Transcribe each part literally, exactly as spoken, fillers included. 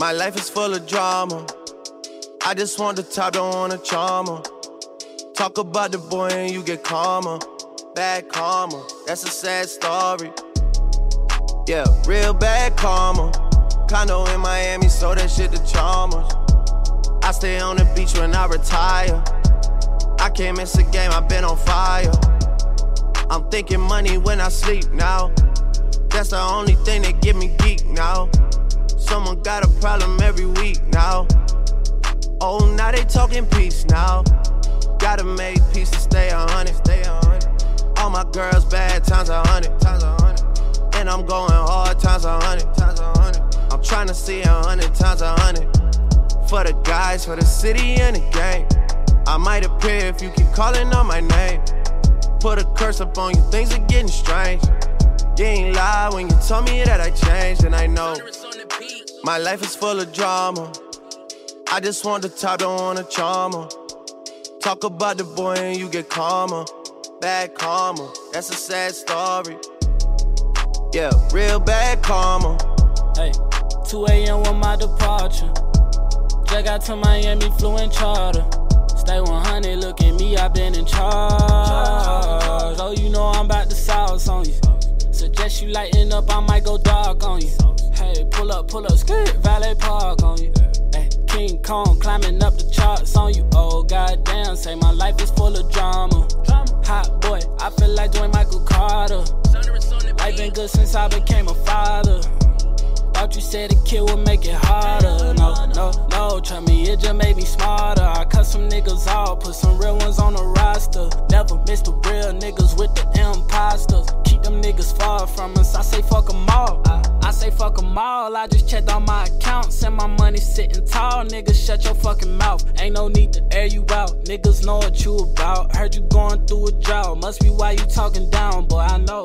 My life is full of drama. I just want the top, don't want a charmer. Talk about the boy and you get calmer. Bad karma, that's a sad story. Yeah, real bad karma. Condo in Miami, so that shit the charmers. I stay on the beach when I retire. I can't miss a game, I've been on fire. I'm thinking money when I sleep now. That's the only thing that get me geek now. Someone got a problem every week now. Oh, now they talking peace now. Gotta make peace to stay a hundred. Stay a hundred. All my girls bad times a hundred. Times a hundred. And I'm going hard times a hundred. Times a hundred. I'm tryna see a hundred times a hundred. For the guys, for the city and the game. I might appear if you keep calling on my name. Put a curse up on you, things are getting strange. You ain't lie when you told me that I changed, and I know my life is full of drama. I just want the top, don't want a charmer. Talk about the boy and you get calmer. Bad karma, that's a sad story. Yeah, real bad karma. Hey, two a.m. with my departure. Just got to Miami, flew in charter. Stay one hundred, look at me, I been in charge. Oh, you know I'm about to sauce on you. Suggest you lighten up, I might go dark on you. Hey, pull up, pull up, skirt, valet park on you. Hey, King Kong climbing up the charts on you. Oh, goddamn, say my life is full of drama. Hot boy, I feel like doing Michael Carter. Life been good since I became a father. Thought you said a kid would make it harder. No, no, no, try me, it just made me smarter. I cut some niggas off, put some real ones on the roster. Never miss the real niggas with the imposters. Keep them niggas far from us, I say fuck them all. I, I say fuck them all, I just checked all my accounts and my money sitting tall. Niggas, shut your fucking mouth, ain't no need to air you out. Niggas know what you about, heard you going through a drought. Must be why you talking down, boy, I know.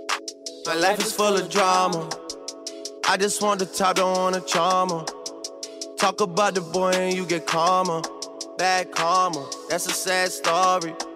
My life is full of drama. I just want the top, don't want a charmer. Talk about the boy and you get calmer. Bad karma, that's a sad story.